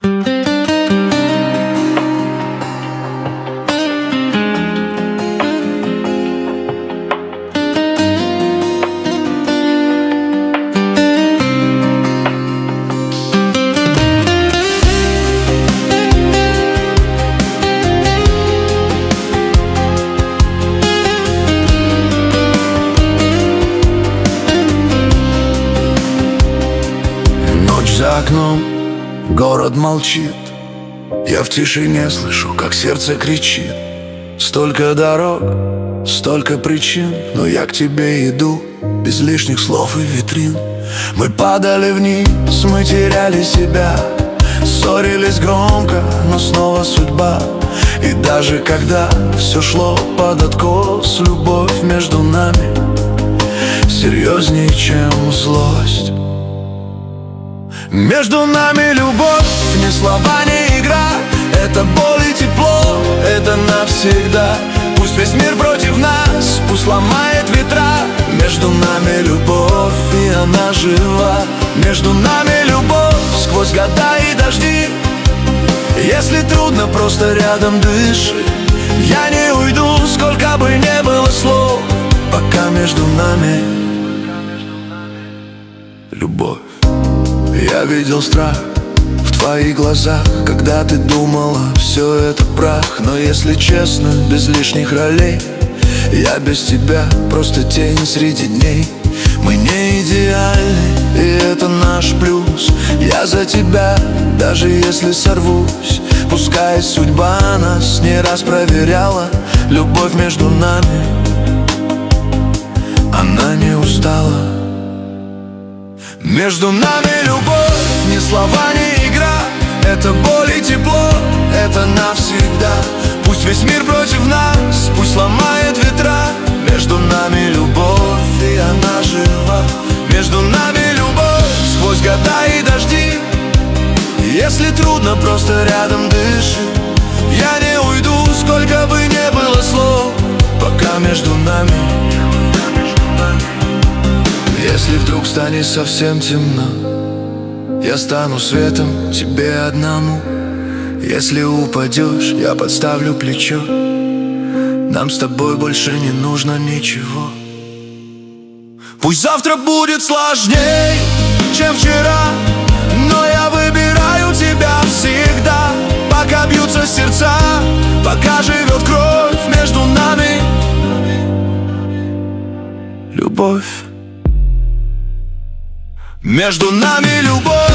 За окном город молчит, я в тишине слышу, как сердце кричит. Столько дорог, столько причин, но я к тебе иду, без лишних слов и витрин. Мы падали вниз, мы теряли себя, ссорились громко, но снова судьба. И даже когда все шло под откос, любовь между нами серьезнее, чем злость. Между нами любовь, ни слова, ни игра. Это боль и тепло, это навсегда. Пусть весь мир против нас, пусть ломает ветра. Между нами любовь, и она жива. Между нами любовь, сквозь года и дожди. Если трудно, просто рядом дыши. Я не уйду, сколько бы не было слов, пока между нами любовь. Я видел страх в твоих глазах, когда ты думала, все это прах. Но если честно, без лишних ролей, я без тебя просто тень среди дней. Мы не идеальны, и это наш плюс. Я за тебя, даже если сорвусь. Пускай судьба нас не раз проверяла, любовь между нами, она не устала. Между нами любовь, ни слова, ни игра. Это боль и тепло, это навсегда. Пусть весь мир против нас, пусть ломает ветра. Между нами любовь, и она жива. Между нами любовь, сквозь года и дожди. Если трудно, просто рядом дыши. Я не уйду, сколько бы не было слов, пока между нами. Если вдруг станет совсем темно, я стану светом тебе одному. Если упадешь, я подставлю плечо. Нам с тобой больше не нужно ничего. Пусть завтра будет сложней, чем вчера, но я выбираю тебя всегда. Пока бьются сердца, пока живет кровь между нами. Любовь. Между нами любовь.